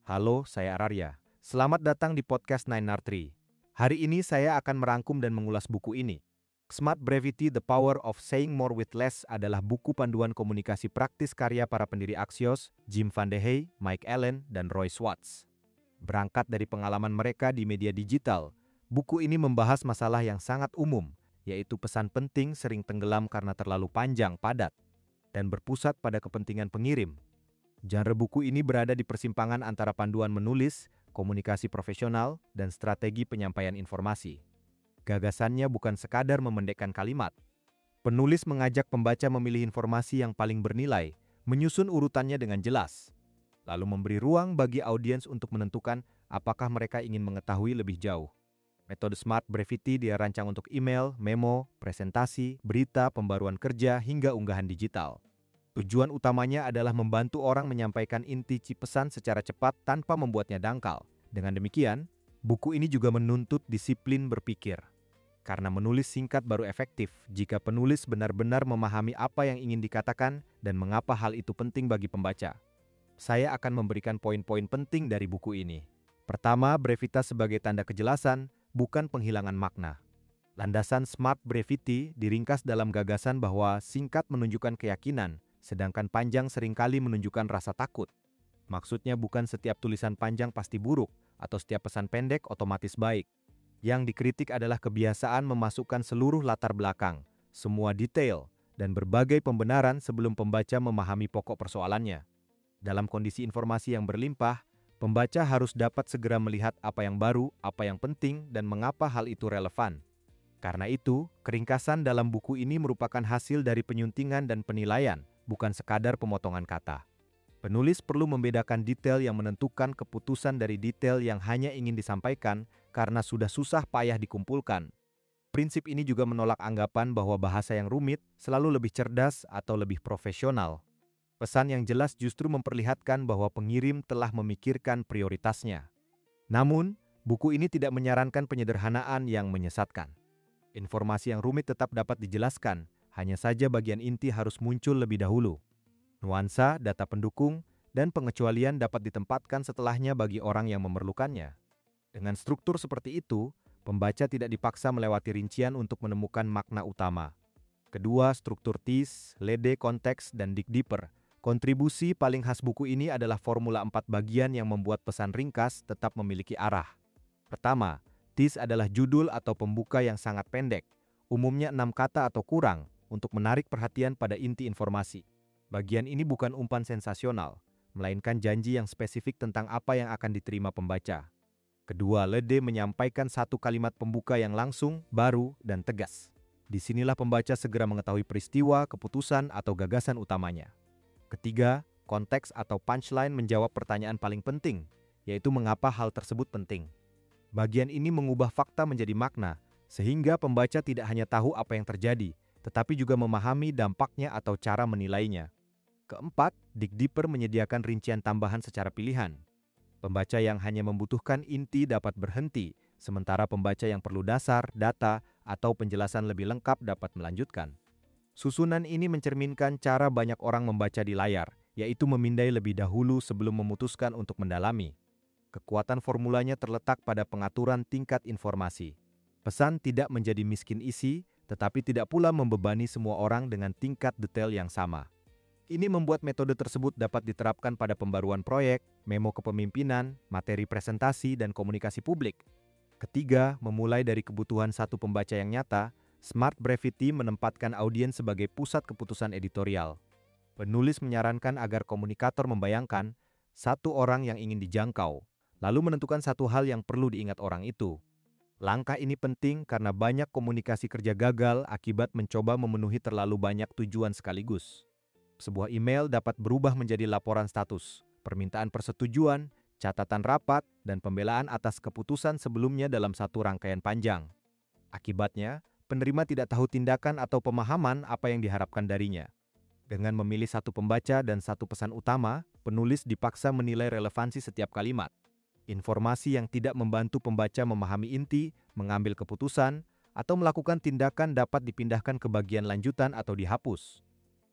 Halo, saya Ararya. Selamat datang di podcast 9R3. Hari ini saya akan merangkum dan mengulas buku ini. Smart Brevity: The Power of Saying More with Less adalah buku panduan komunikasi praktis karya para pendiri Axios, Jim Van de Hey, Mike Allen, dan Roy Schwartz. Berangkat dari pengalaman mereka di media digital, buku ini membahas masalah yang sangat umum, yaitu pesan penting sering tenggelam karena terlalu panjang, padat, dan berpusat pada kepentingan pengirim. Genre buku ini berada di persimpangan antara panduan menulis, komunikasi profesional, dan strategi penyampaian informasi. Gagasannya bukan sekadar memendekkan kalimat. Penulis mengajak pembaca memilih informasi yang paling bernilai, menyusun urutannya dengan jelas, lalu memberi ruang bagi audiens untuk menentukan apakah mereka ingin mengetahui lebih jauh. Metode Smart Brevity dia rancang untuk email, memo, presentasi, berita, pembaruan kerja, hingga unggahan digital. Tujuan utamanya adalah membantu orang menyampaikan inti pesan secara cepat tanpa membuatnya dangkal. Dengan demikian, buku ini juga menuntut disiplin berpikir. Karena menulis singkat baru efektif jika penulis benar-benar memahami apa yang ingin dikatakan dan mengapa hal itu penting bagi pembaca. Saya akan memberikan poin-poin penting dari buku ini. Pertama, brevitas sebagai tanda kejelasan, bukan penghilangan makna. Landasan Smart Brevity diringkas dalam gagasan bahwa singkat menunjukkan keyakinan, sedangkan panjang seringkali menunjukkan rasa takut. Maksudnya bukan setiap tulisan panjang pasti buruk, atau setiap pesan pendek otomatis baik. Yang dikritik adalah kebiasaan memasukkan seluruh latar belakang, semua detail, dan berbagai pembenaran sebelum pembaca memahami pokok persoalannya. Dalam kondisi informasi yang berlimpah, pembaca harus dapat segera melihat apa yang baru, apa yang penting, dan mengapa hal itu relevan. Karena itu, keringkasan dalam buku ini merupakan hasil dari penyuntingan dan penilaian, bukan sekadar pemotongan kata. Penulis perlu membedakan detail yang menentukan keputusan dari detail yang hanya ingin disampaikan karena sudah susah payah dikumpulkan. Prinsip ini juga menolak anggapan bahwa bahasa yang rumit selalu lebih cerdas atau lebih profesional. Pesan yang jelas justru memperlihatkan bahwa pengirim telah memikirkan prioritasnya. Namun, buku ini tidak menyarankan penyederhanaan yang menyesatkan. Informasi yang rumit tetap dapat dijelaskan, hanya saja bagian inti harus muncul lebih dahulu. Nuansa, data pendukung, dan pengecualian dapat ditempatkan setelahnya bagi orang yang memerlukannya. Dengan struktur seperti itu, pembaca tidak dipaksa melewati rincian untuk menemukan makna utama. Kedua, struktur tease, lead, konteks, dan dig deeper. Kontribusi paling khas buku ini adalah formula 4 bagian yang membuat pesan ringkas tetap memiliki arah. Pertama, tease adalah judul atau pembuka yang sangat pendek, umumnya 6 kata atau kurang, untuk menarik perhatian pada inti informasi. Bagian ini bukan umpan sensasional, melainkan janji yang spesifik tentang apa yang akan diterima pembaca. Kedua, lead menyampaikan satu kalimat pembuka yang langsung, baru, dan tegas. Disinilah pembaca segera mengetahui peristiwa, keputusan, atau gagasan utamanya. Ketiga, konteks atau punchline menjawab pertanyaan paling penting, yaitu mengapa hal tersebut penting. Bagian ini mengubah fakta menjadi makna, sehingga pembaca tidak hanya tahu apa yang terjadi, tetapi juga memahami dampaknya atau cara menilainya. Keempat, dig deeper menyediakan rincian tambahan secara pilihan. Pembaca yang hanya membutuhkan inti dapat berhenti, sementara pembaca yang perlu dasar, data, atau penjelasan lebih lengkap dapat melanjutkan. Susunan ini mencerminkan cara banyak orang membaca di layar, yaitu memindai lebih dahulu sebelum memutuskan untuk mendalami. Kekuatan formulanya terletak pada pengaturan tingkat informasi. Pesan tidak menjadi miskin isi, tetapi tidak pula membebani semua orang dengan tingkat detail yang sama. Ini membuat metode tersebut dapat diterapkan pada pembaruan proyek, memo kepemimpinan, materi presentasi, dan komunikasi publik. Ketiga, memulai dari kebutuhan satu pembaca yang nyata, Smart Brevity menempatkan audiens sebagai pusat keputusan editorial. Penulis menyarankan agar komunikator membayangkan satu orang yang ingin dijangkau, lalu menentukan satu hal yang perlu diingat orang itu. Langkah ini penting karena banyak komunikasi kerja gagal akibat mencoba memenuhi terlalu banyak tujuan sekaligus. Sebuah email dapat berubah menjadi laporan status, permintaan persetujuan, catatan rapat, dan pembelaan atas keputusan sebelumnya dalam satu rangkaian panjang. Akibatnya, penerima tidak tahu tindakan atau pemahaman apa yang diharapkan darinya. Dengan memilih satu pembaca dan satu pesan utama, penulis dipaksa menilai relevansi setiap kalimat. Informasi yang tidak membantu pembaca memahami inti, mengambil keputusan, atau melakukan tindakan dapat dipindahkan ke bagian lanjutan atau dihapus.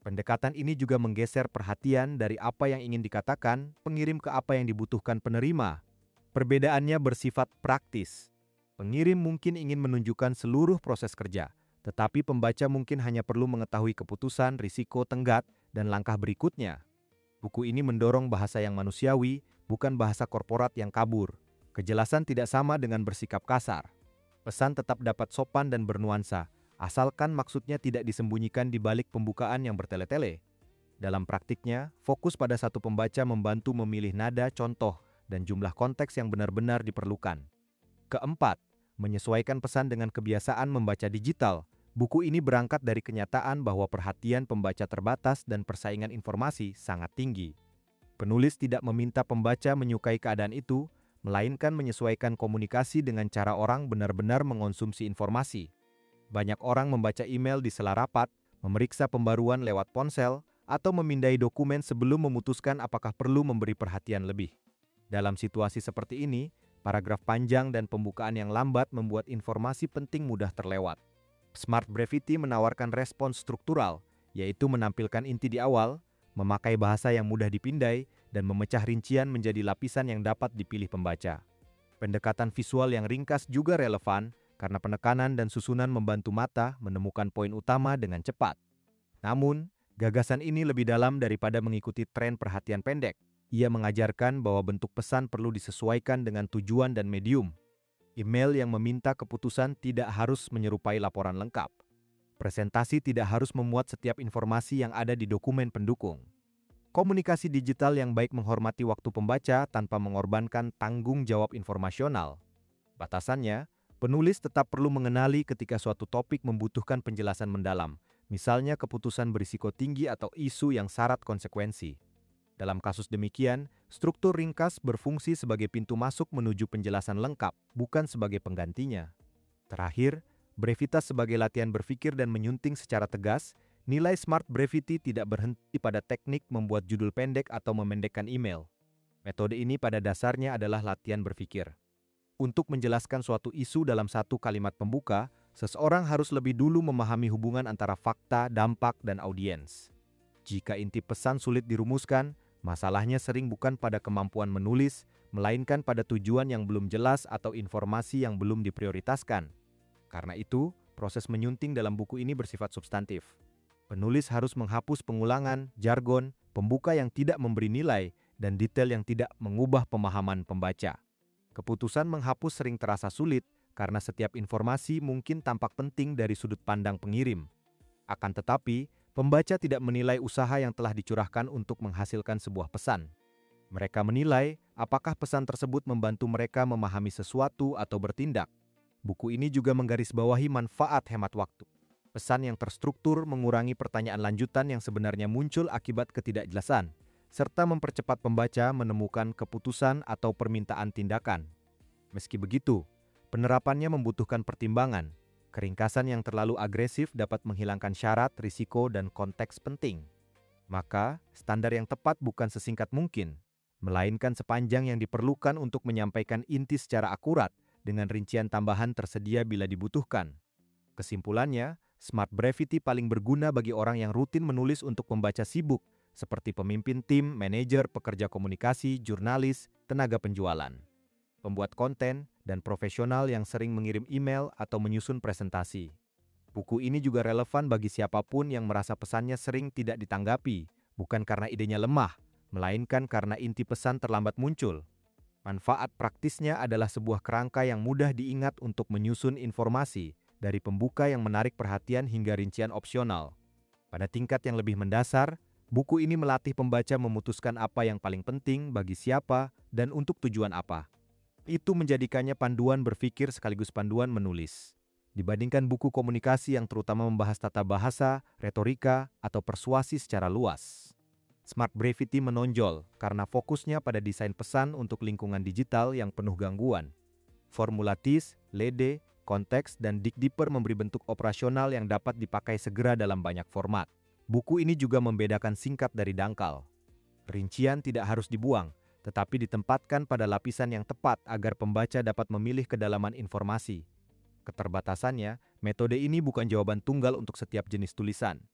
Pendekatan ini juga menggeser perhatian dari apa yang ingin dikatakan pengirim ke apa yang dibutuhkan penerima. Perbedaannya bersifat praktis. Pengirim mungkin ingin menunjukkan seluruh proses kerja, tetapi pembaca mungkin hanya perlu mengetahui keputusan, risiko, tenggat, dan langkah berikutnya. Buku ini mendorong bahasa yang manusiawi, bukan bahasa korporat yang kabur. Kejelasan tidak sama dengan bersikap kasar. Pesan tetap dapat sopan dan bernuansa, asalkan maksudnya tidak disembunyikan di balik pembukaan yang bertele-tele. Dalam praktiknya, fokus pada satu pembaca membantu memilih nada, contoh, dan jumlah konteks yang benar-benar diperlukan. Keempat, menyesuaikan pesan dengan kebiasaan membaca digital. Buku ini berangkat dari kenyataan bahwa perhatian pembaca terbatas dan persaingan informasi sangat tinggi. Penulis tidak meminta pembaca menyukai keadaan itu, melainkan menyesuaikan komunikasi dengan cara orang benar-benar mengonsumsi informasi. Banyak orang membaca email di sela rapat, memeriksa pembaruan lewat ponsel, atau memindai dokumen sebelum memutuskan apakah perlu memberi perhatian lebih. Dalam situasi seperti ini, paragraf panjang dan pembukaan yang lambat membuat informasi penting mudah terlewat. Smart Brevity menawarkan respons struktural, yaitu menampilkan inti di awal, memakai bahasa yang mudah dipindai, dan memecah rincian menjadi lapisan yang dapat dipilih pembaca. Pendekatan visual yang ringkas juga relevan karena penekanan dan susunan membantu mata menemukan poin utama dengan cepat. Namun, gagasan ini lebih dalam daripada mengikuti tren perhatian pendek. Ia mengajarkan bahwa bentuk pesan perlu disesuaikan dengan tujuan dan medium. Email yang meminta keputusan tidak harus menyerupai laporan lengkap. Presentasi tidak harus memuat setiap informasi yang ada di dokumen pendukung. Komunikasi digital yang baik menghormati waktu pembaca tanpa mengorbankan tanggung jawab informasional. Batasannya, penulis tetap perlu mengenali ketika suatu topik membutuhkan penjelasan mendalam, misalnya keputusan berisiko tinggi atau isu yang syarat konsekuensi. Dalam kasus demikian, struktur ringkas berfungsi sebagai pintu masuk menuju penjelasan lengkap, bukan sebagai penggantinya. Terakhir, brevitas sebagai latihan berpikir dan menyunting secara tegas. Nilai Smart Brevity tidak berhenti pada teknik membuat judul pendek atau memendekkan email. Metode ini pada dasarnya adalah latihan berpikir. Untuk menjelaskan suatu isu dalam satu kalimat pembuka, seseorang harus lebih dulu memahami hubungan antara fakta, dampak, dan audiens. Jika inti pesan sulit dirumuskan, masalahnya sering bukan pada kemampuan menulis, melainkan pada tujuan yang belum jelas atau informasi yang belum diprioritaskan. Karena itu, proses menyunting dalam buku ini bersifat substantif. Penulis harus menghapus pengulangan, jargon, pembuka yang tidak memberi nilai, dan detail yang tidak mengubah pemahaman pembaca. Keputusan menghapus sering terasa sulit karena setiap informasi mungkin tampak penting dari sudut pandang pengirim. Akan tetapi, pembaca tidak menilai usaha yang telah dicurahkan untuk menghasilkan sebuah pesan. Mereka menilai apakah pesan tersebut membantu mereka memahami sesuatu atau bertindak. Buku ini juga menggarisbawahi manfaat hemat waktu. Pesan yang terstruktur mengurangi pertanyaan lanjutan yang sebenarnya muncul akibat ketidakjelasan, serta mempercepat pembaca menemukan keputusan atau permintaan tindakan. Meski begitu, penerapannya membutuhkan pertimbangan. Keringkasan yang terlalu agresif dapat menghilangkan syarat, risiko, dan konteks penting. Maka, standar yang tepat bukan sesingkat mungkin, melainkan sepanjang yang diperlukan untuk menyampaikan inti secara akurat dengan rincian tambahan tersedia bila dibutuhkan. Kesimpulannya, Smart Brevity paling berguna bagi orang yang rutin menulis untuk pembaca sibuk, seperti pemimpin tim, manajer, pekerja komunikasi, jurnalis, tenaga penjualan, pembuat konten, dan profesional yang sering mengirim email atau menyusun presentasi. Buku ini juga relevan bagi siapapun yang merasa pesannya sering tidak ditanggapi, bukan karena idenya lemah, melainkan karena inti pesan terlambat muncul. Manfaat praktisnya adalah sebuah kerangka yang mudah diingat untuk menyusun informasi, dari pembuka yang menarik perhatian hingga rincian opsional. Pada tingkat yang lebih mendasar, buku ini melatih pembaca memutuskan apa yang paling penting bagi siapa dan untuk tujuan apa. Itu menjadikannya panduan berpikir sekaligus panduan menulis. Dibandingkan buku komunikasi yang terutama membahas tata bahasa, retorika, atau persuasi secara luas. Smart Brevity menonjol karena fokusnya pada desain pesan untuk lingkungan digital yang penuh gangguan. Formulatis, lede, konteks, dan dig deeper memberi bentuk operasional yang dapat dipakai segera dalam banyak format. Buku ini juga membedakan singkat dari dangkal. Rincian tidak harus dibuang, tetapi ditempatkan pada lapisan yang tepat agar pembaca dapat memilih kedalaman informasi. Keterbatasannya, metode ini bukan jawaban tunggal untuk setiap jenis tulisan.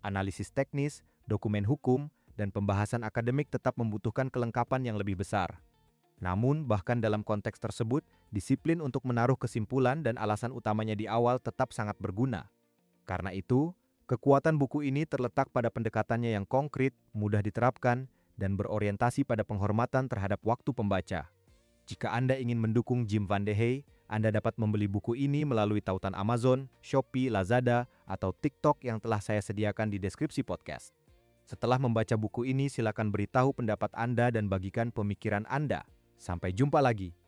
Analisis teknis, dokumen hukum, dan pembahasan akademik tetap membutuhkan kelengkapan yang lebih besar. Namun, bahkan dalam konteks tersebut, disiplin untuk menaruh kesimpulan dan alasan utamanya di awal tetap sangat berguna. Karena itu, kekuatan buku ini terletak pada pendekatannya yang konkret, mudah diterapkan, dan berorientasi pada penghormatan terhadap waktu pembaca. Jika Anda ingin mendukung Jim Van de Hey, Anda dapat membeli buku ini melalui tautan Amazon, Shopee, Lazada, atau TikTok yang telah saya sediakan di deskripsi podcast. Setelah membaca buku ini, silakan beritahu pendapat Anda dan bagikan pemikiran Anda. Sampai jumpa lagi.